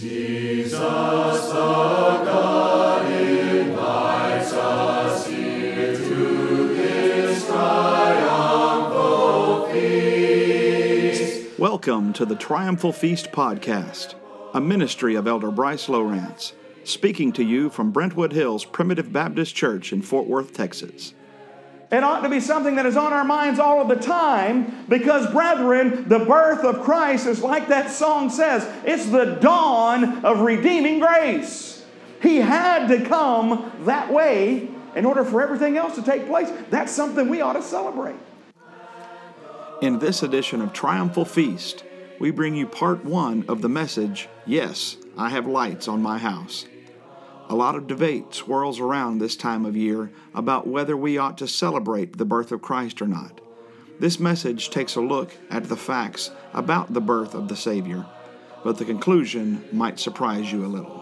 Jesus the God invites us here to His triumphal feast. Welcome to the Triumphal Feast podcast, a ministry of Elder Bryce Lowrance, speaking to you from Brentwood Hills Primitive Baptist Church in Fort Worth, Texas. It ought to be something that is on our minds all of the time because, brethren, the birth of Christ is like that song says. It's the dawn of redeeming grace. He had to come that way in order for everything else to take place. That's something we ought to celebrate. In this edition of Triumphal Feast, we bring you part one of the message, Yes, I Have Lights on My House. A lot of debate swirls around this time of year about whether we ought to celebrate the birth of Christ or not. This message takes a look at the facts about the birth of the Savior, but the conclusion might surprise you a little.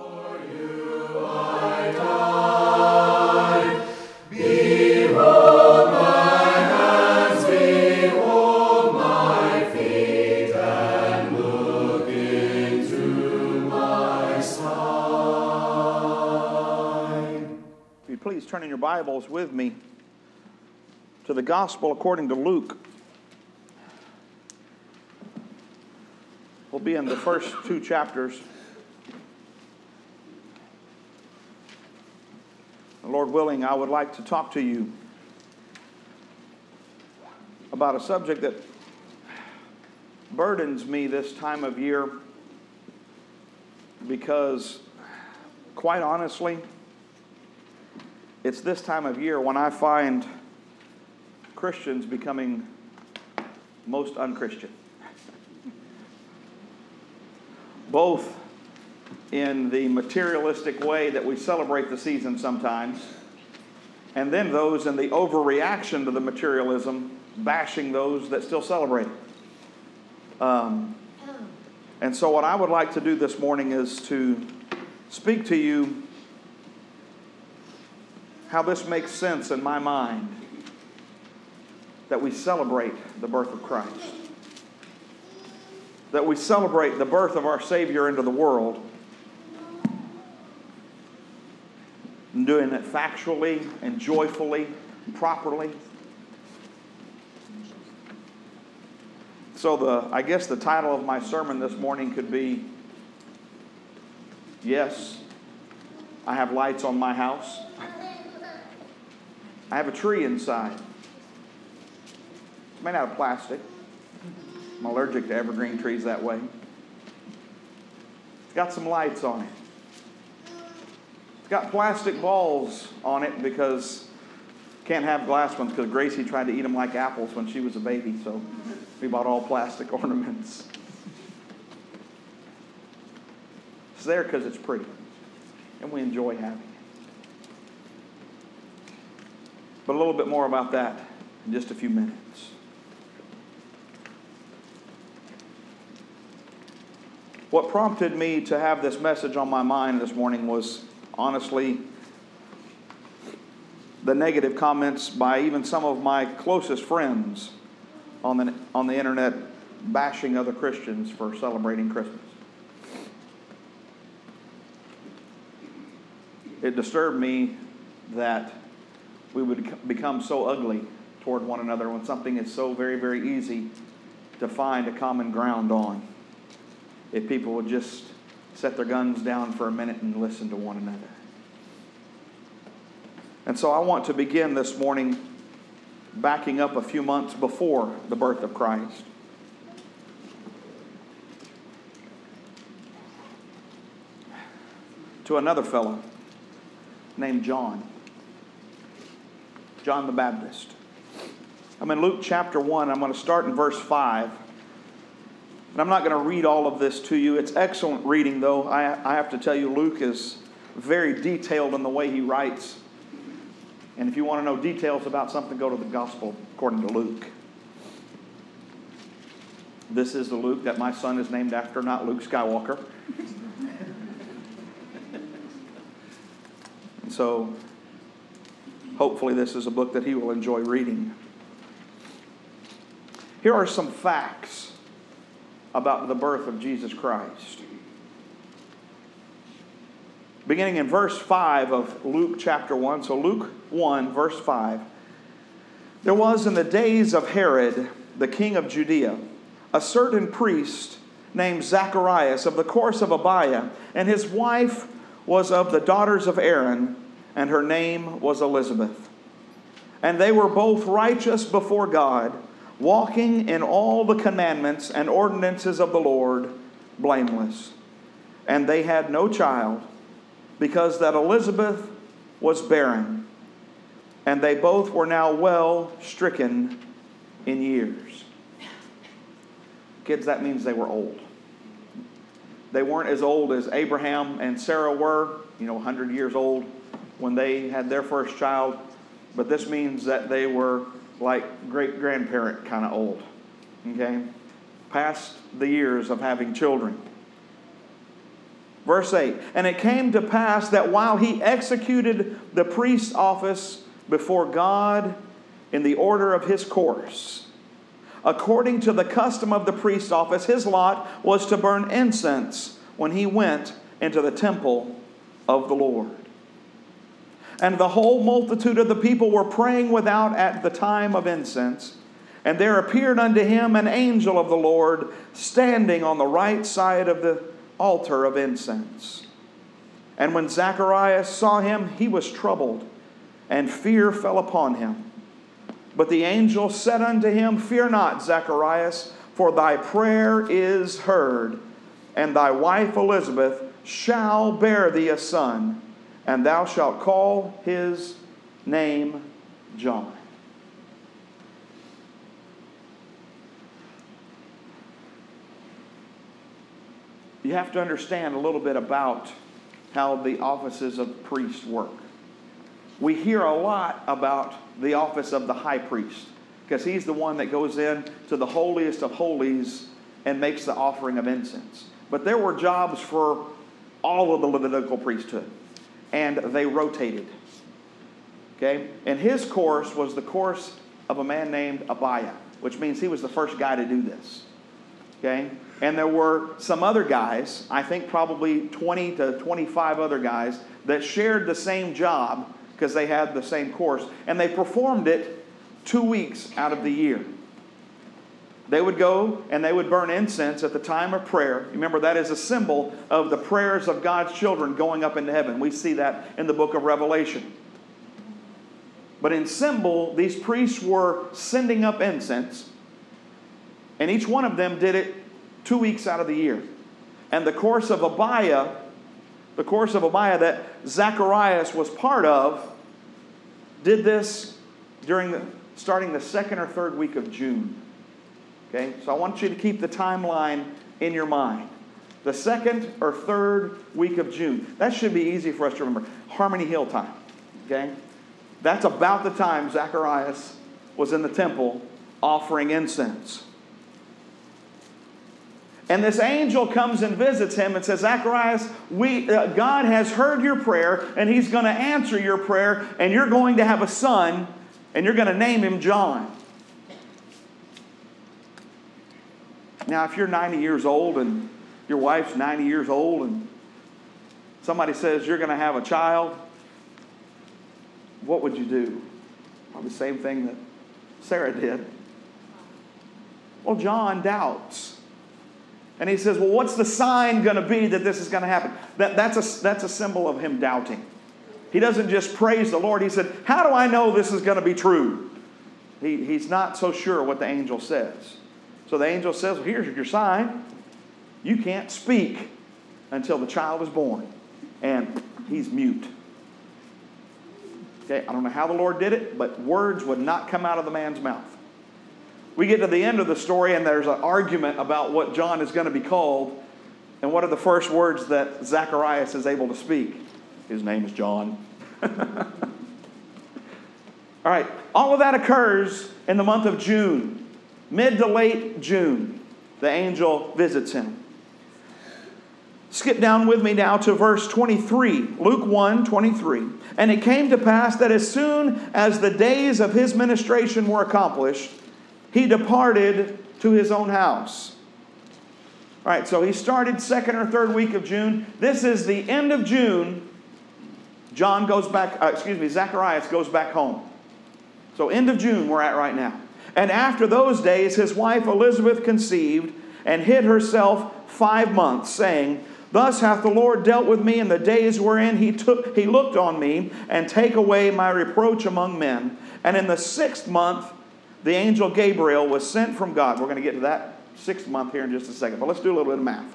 Behold my hands, behold my feet, and look into my side. If you'd please turn in your Bibles with me to the Gospel according to Luke. We'll be in the first two chapters. Lord willing, I would like to talk to you about a subject that burdens me this time of year because, quite honestly, it's this time of year when I find Christians becoming most unchristian. Both in the materialistic way that we celebrate the season sometimes, and then those in the overreaction to the materialism, bashing those that still celebrate it. And so what I would like to do this morning is to speak to you how this makes sense in my mind that we celebrate the birth of Christ. That we celebrate the birth of our Savior into the world. And doing it factually and joyfully and properly. So I guess the title of my sermon this morning could be, Yes, I Have Lights on My House. I have a tree inside. It's made out of plastic. I'm allergic to evergreen trees that way. It's got some lights on it. It's got plastic balls on it because can't have glass ones because Gracie tried to eat them like apples when she was a baby, so we bought all plastic ornaments. It's there because it's pretty, and we enjoy having it. But a little bit more about that in just a few minutes. What prompted me to have this message on my mind this morning was, honestly, the negative comments by even some of my closest friends on the internet bashing other Christians for celebrating Christmas. It disturbed me that we would become so ugly toward one another when something is so very, very easy to find a common ground on. If people would just set their guns down for a minute and listen to one another. And so I want to begin this morning backing up a few months before the birth of Christ. To another fellow named John the Baptist. I'm in Luke chapter 1. I'm going to start in verse 5. And I'm not going to read all of this to you. It's excellent reading, though. I have to tell you, Luke is very detailed in the way he writes. And if you want to know details about something, go to the Gospel according to Luke. This is the Luke that my son is named after, not Luke Skywalker. And so, hopefully this is a book that he will enjoy reading. Here are some facts about the birth of Jesus Christ. beginning in verse 5 of Luke chapter 1. So Luke 1, verse 5. There was in the days of Herod, the king of Judea, a certain priest named Zacharias of the course of Abiah, and his wife was of the daughters of Aaron, and her name was Elizabeth. And they were both righteous before God, walking in all the commandments and ordinances of the Lord, blameless. And they had no child, because that Elizabeth was barren, and they both were now well stricken in years. Kids, that means they were old. They weren't as old as Abraham and Sarah were, 100 years old when they had their first child. But this means that they were like great-grandparent kind of old. Okay? Past the years of having children. Verse 8, and it came to pass that while he executed the priest's office before God in the order of his course, according to the custom of the priest's office, his lot was to burn incense when he went into the temple of the Lord. And the whole multitude of the people were praying without at the time of incense. And there appeared unto him an angel of the Lord standing on the right side of the altar of incense. And when Zacharias saw him, he was troubled, and fear fell upon him. But the angel said unto him, Fear not, Zacharias, for thy prayer is heard, and thy wife Elizabeth shall bear thee a son, and thou shalt call his name John. You have to understand a little bit about how the offices of priests work. We hear a lot about the office of the high priest, because he's the one that goes in to the holiest of holies and makes the offering of incense. But there were jobs for all of the Levitical priesthood, and they rotated. Okay? And his course was the course of a man named Abiah, which means he was the first guy to do this. Okay? And there were some other guys, I think probably 20 to 25 other guys, that shared the same job because they had the same course. And they performed it 2 weeks out of the year. They would go and they would burn incense at the time of prayer. Remember, that is a symbol of the prayers of God's children going up into heaven. We see that in the book of Revelation. But in symbol, these priests were sending up incense. And each one of them did it 2 weeks out of the year. And the course of Abiah that Zacharias was part of, did this starting the second or third week of June. Okay, so I want you to keep the timeline in your mind. The second or third week of June. That should be easy for us to remember. Harmony Hill time. Okay, that's about the time Zacharias was in the temple offering incense. And this angel comes and visits him and says, Zacharias, God has heard your prayer, and he's going to answer your prayer, and you're going to have a son, and you're going to name him John. Now, if you're 90 years old and your wife's 90 years old and somebody says you're going to have a child, what would you do? Probably the same thing that Sarah did. Well, John doubts. And he says, well, what's the sign going to be that this is going to happen? That's a symbol of him doubting. He doesn't just praise the Lord. He said, how do I know this is going to be true? He's not so sure what the angel says. So the angel says, well, here's your sign. You can't speak until the child is born. And he's mute. Okay, I don't know how the Lord did it, but words would not come out of the man's mouth. We get to the end of the story, and there's an argument about what John is going to be called. And what are the first words that Zacharias is able to speak? His name is John. All right, all of that occurs in the month of June. Mid to late June, the angel visits him. Skip down with me now to verse 23. Luke 1:23. And it came to pass that as soon as the days of his ministration were accomplished, he departed to his own house. All right, so he started second or third week of June. This is the end of June, Zacharias goes back home. So end of June we're at right now. And after those days his wife Elizabeth conceived and hid herself 5 months, saying, Thus hath the Lord dealt with me in the days wherein he looked on me, and take away my reproach among men. And in the 6th month the angel Gabriel was sent from God. We're going to get to that 6th month here in just a second. But let's do a little bit of math.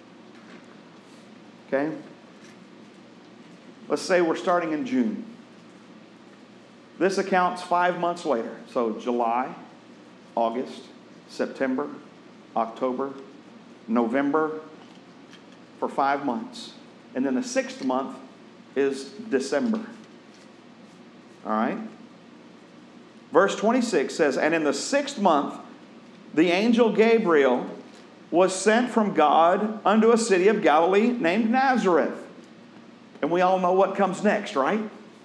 Okay? Let's say we're starting in June. This accounts 5 months later. So July, August, September, October, November, for 5 months. And then the 6th month is December. All right? Verse 26 says, And in the 6th month, the angel Gabriel was sent from God unto a city of Galilee named Nazareth. And we all know what comes next, right?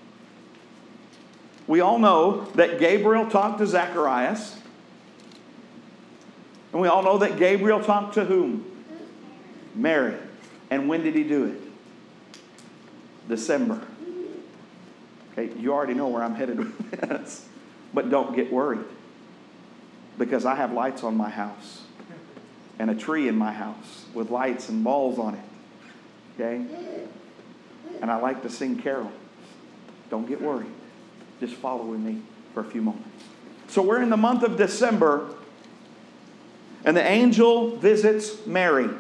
We all know that Gabriel talked to Zacharias. And we all know that Gabriel talked to whom? Mary. And when did he do it? December. Okay, you already know where I'm headed with this. But don't get worried. Because I have lights on my house. And a tree in my house with lights and balls on it. Okay? And I like to sing carols. Don't get worried. Just follow with me for a few moments. So we're in the month of December. And the angel visits Mary.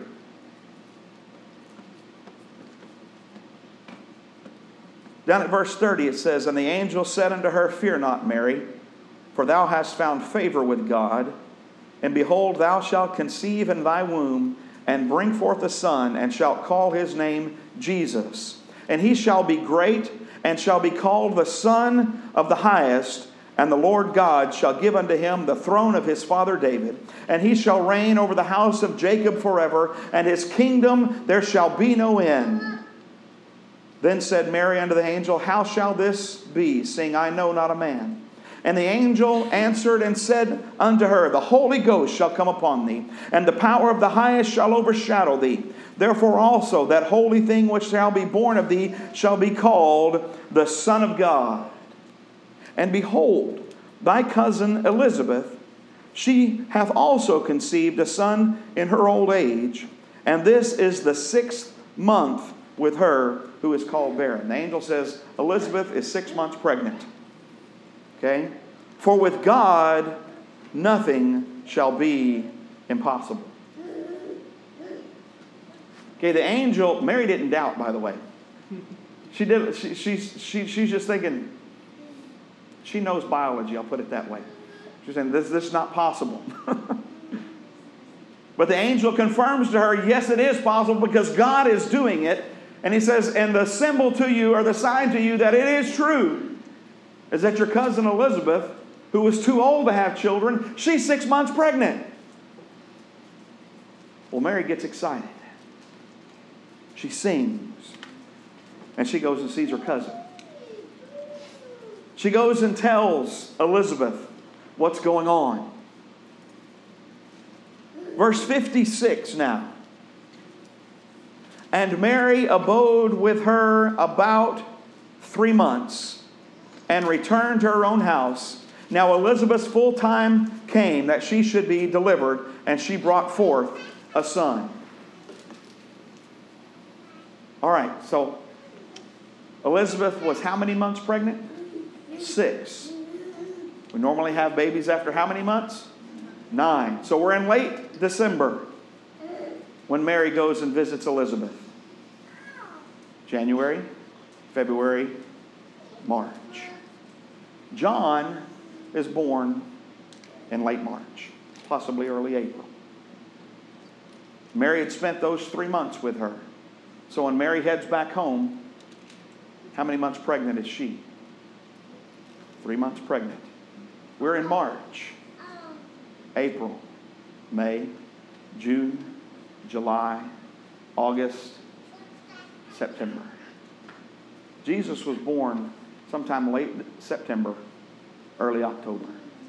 Down at verse 30 it says, And the angel said unto her, Fear not, Mary, for thou hast found favor with God. And behold, thou shalt conceive in thy womb, and bring forth a son, and shalt call his name Jesus. And he shall be great, and shall be called the Son of the Highest. And the Lord God shall give unto him the throne of his father David. And he shall reign over the house of Jacob forever, and his kingdom there shall be no end. Then said Mary unto the angel, How shall this be, seeing I know not a man? And the angel answered and said unto her, The Holy Ghost shall come upon thee, and the power of the highest shall overshadow thee. Therefore also that holy thing which shall be born of thee shall be called the Son of God. And behold, thy cousin Elizabeth, she hath also conceived a son in her old age, and this is the 6th month with her who is called barren. The angel says Elizabeth is 6 months pregnant. Okay? For with God nothing shall be impossible. Okay, the angel, Mary didn't doubt, by the way. She did. She's just thinking, she knows biology, I'll put it that way. She's saying, this is not possible. But the angel confirms to her, yes, it is possible because God is doing it. And he says, and the symbol to you, or the sign to you that it is true, is that your cousin Elizabeth, who was too old to have children, she's 6 months pregnant. Well, Mary gets excited. She sings. And she goes and sees her cousin. She goes and tells Elizabeth what's going on. Verse 56 now. And Mary abode with her about 3 months, and returned to her own house. Now Elizabeth's full time came that she should be delivered, and she brought forth a son. All right, so Elizabeth was how many months pregnant? 6. We normally have babies after how many months? 9. So we're in late December when Mary goes and visits Elizabeth. January, February, March. John is born in late March, possibly early April. Mary had spent those 3 months with her. So when Mary heads back home, how many months pregnant is she? 3 months pregnant. We're in March, April, May, June, July, August, September. Jesus was born sometime late September, early October.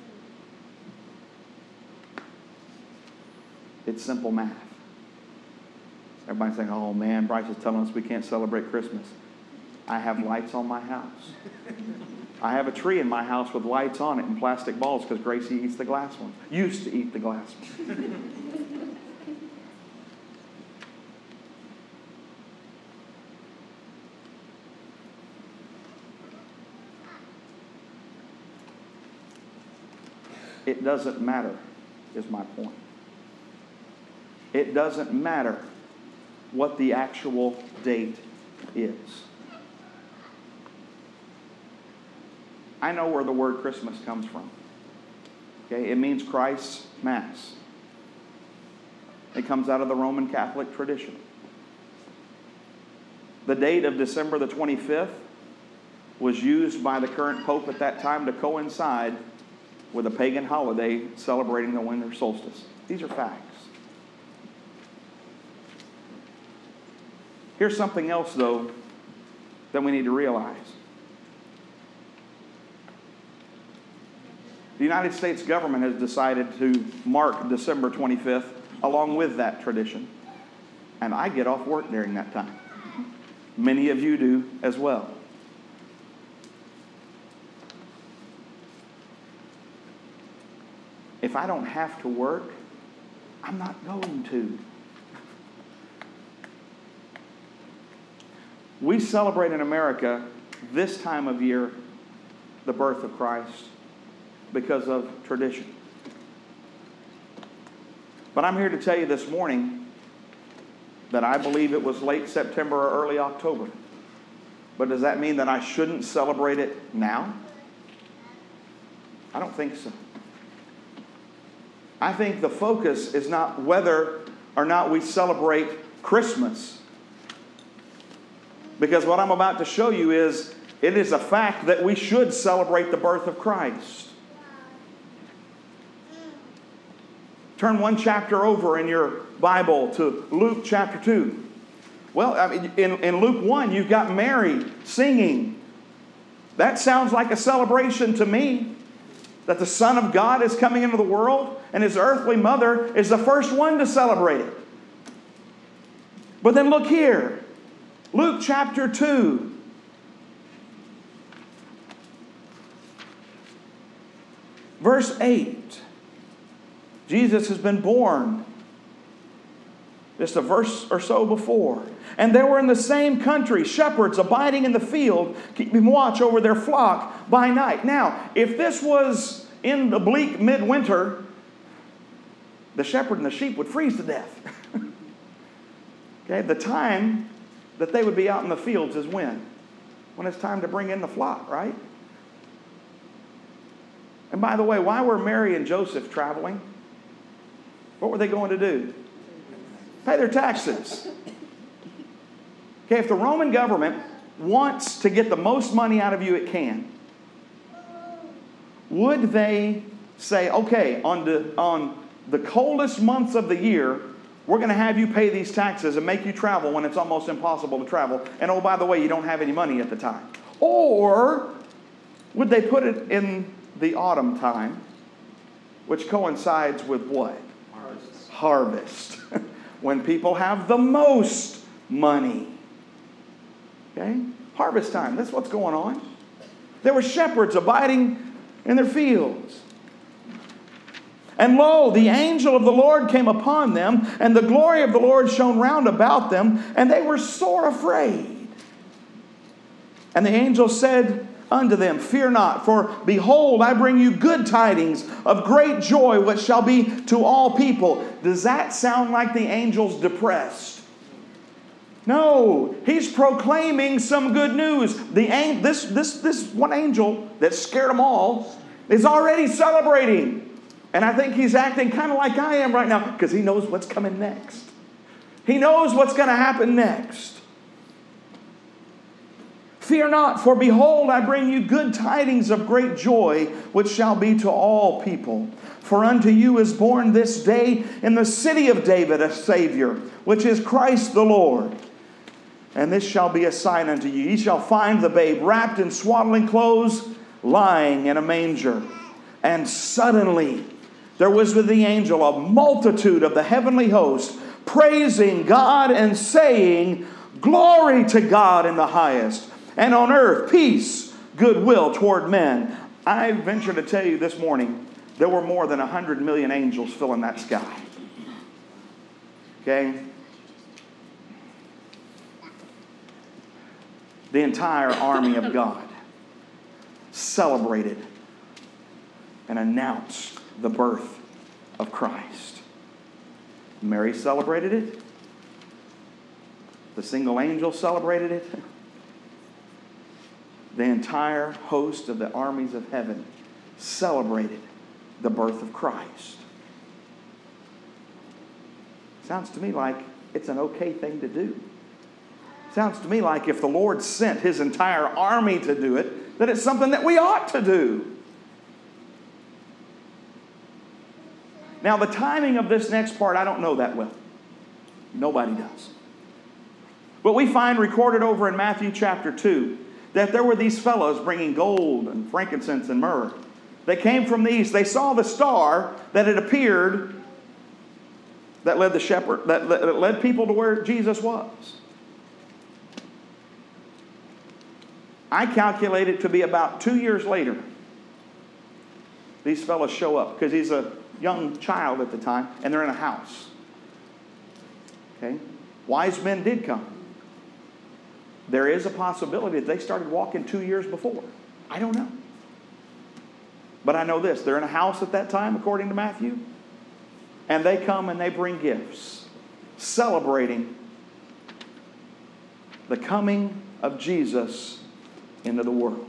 It's simple math. Everybody's saying, oh man, Bryce is telling us we can't celebrate Christmas. I have lights on my house. I have a tree in my house with lights on it and plastic balls because Gracie eats the glass ones. Used to eat the glass ones. It doesn't matter, is my point. It doesn't matter what the actual date is. I know where the word Christmas comes from. Okay, it means Christ's Mass. It comes out of the Roman Catholic tradition. The date of December the 25th was used by the current Pope at that time to coincide with a pagan holiday celebrating the winter solstice. These are facts. Here's something else, though, that we need to realize. The United States government has decided to mark December 25th along with that tradition. And I get off work during that time. Many of you do as well. If I don't have to work, I'm not going to. We celebrate in America this time of year the birth of Christ because of tradition. But I'm here to tell you this morning that I believe it was late September or early October. But does that mean that I shouldn't celebrate it now? I don't think so. I think the focus is not whether or not we celebrate Christmas. Because what I'm about to show you is, it is a fact that we should celebrate the birth of Christ. Turn one chapter over in your Bible to Luke chapter 2. Well, I mean, in Luke 1, you've got Mary singing. That sounds like a celebration to me. That the Son of God is coming into the world, and His earthly mother is the first one to celebrate it. But then look here. Luke chapter 2. Verse 8. Jesus has been born just a verse or so before. And there were in the same country shepherds abiding in the field, keeping watch over their flock by night. Now, if this was in the bleak midwinter, the shepherd and the sheep would freeze to death. Okay, the time that they would be out in the fields is when? When it's time to bring in the flock, right? And by the way, why were Mary and Joseph traveling? What were they going to do? Pay their taxes. Okay, if the Roman government wants to get the most money out of you it can, would they say, okay, on the coldest months of the year, we're going to have you pay these taxes and make you travel when it's almost impossible to travel. And oh, by the way, you don't have any money at the time. Or would they put it in the autumn time, which coincides with what? Harvest. When people have the most money. Okay? Harvest time. That's what's going on. There were shepherds abiding in their fields. And lo, the angel of the Lord came upon them, and the glory of the Lord shone round about them, and they were sore afraid. And the angel said unto them, Fear not, for behold, I bring you good tidings of great joy, which shall be to all people. Does that sound like the angel's depressed? No, he's proclaiming some good news. This one angel that scared them all is already celebrating. And I think he's acting kind of like I am right now, because he knows what's coming next. He knows what's going to happen next. Fear not, for behold, I bring you good tidings of great joy, which shall be to all people. For unto you is born this day in the city of David a Savior, which is Christ the Lord. And this shall be a sign unto you. Ye shall find the babe wrapped in swaddling clothes, lying in a manger. And suddenly there was with the angel a multitude of the heavenly host, praising God and saying, Glory to God in the highest, and on earth peace, goodwill toward men. I venture to tell you this morning, there were more than 100 million angels filling that sky. Okay? The entire army of God celebrated and announced the birth of Christ. Mary celebrated it. The single angel celebrated it. The entire host of the armies of heaven celebrated the birth of Christ. Sounds to me like it's an okay thing to do. Sounds to me like if the Lord sent His entire army to do it, that it's something that we ought to do. Now, the timing of this next part, I don't know that well. Nobody does. But we find recorded over in Matthew chapter 2 that there were these fellows bringing gold and frankincense and myrrh. They came from the east. They saw the star that had appeared that led the shepherd, that led people to where Jesus was. I calculate it to be about 2 years later. These fellows show up because he's a young child at the time, and they're in a house. Okay? Wise men did come. There is a possibility that they started walking 2 years before. I don't know. But I know this. They're in a house at that time, according to Matthew. And they come and they bring gifts, celebrating the coming of Jesus into the world.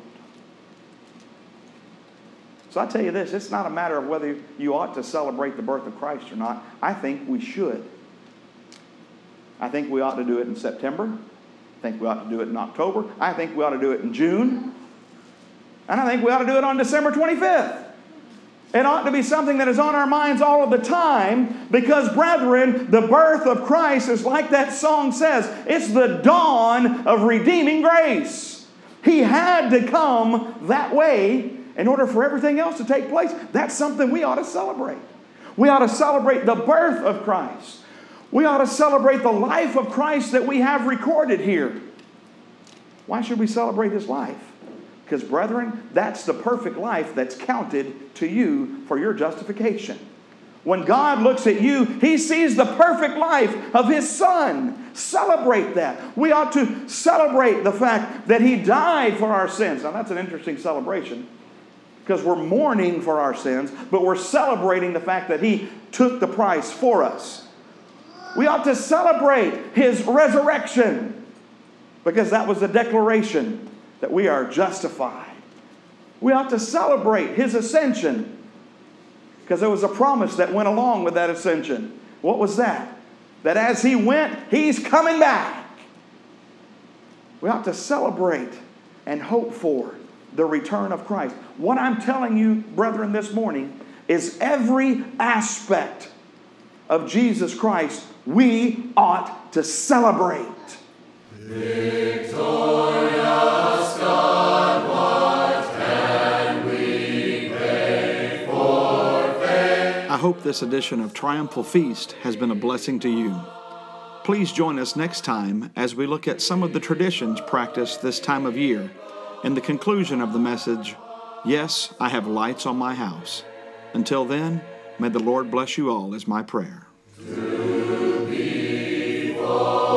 So I tell you this, it's not a matter of whether you ought to celebrate the birth of Christ or not. I think we should. I think we ought to do it in September. I think we ought to do it in October. I think we ought to do it in June. And I think we ought to do it on December 25th. It ought to be something that is on our minds all of the time because, brethren, the birth of Christ is like that song says. It's the dawn of redeeming grace. He had to come that way in order for everything else to take place. That's something we ought to celebrate. We ought to celebrate the birth of Christ. We ought to celebrate the life of Christ that we have recorded here. Why should we celebrate His life? Because, brethren, that's the perfect life that's counted to you for your justification. When God looks at you, He sees the perfect life of His Son. Celebrate that. We ought to celebrate the fact that He died for our sins. Now, that's an interesting celebration because we're mourning for our sins, but we're celebrating the fact that He took the price for us. We ought to celebrate His resurrection because that was the declaration that we are justified. We ought to celebrate His ascension because there was a promise that went along with that ascension. What was that? That as He went, He's coming back. We ought to celebrate and hope for the return of Christ. What I'm telling you, brethren, this morning is every aspect of Jesus Christ we ought to celebrate. Victorious God, what can we pray for faith? I hope this edition of Triumphal Feast has been a blessing to you. Please join us next time as we look at some of the traditions practiced this time of year and the conclusion of the message, Yes, I Have Lights on My House. Until then, may the Lord bless you all is my prayer. To be for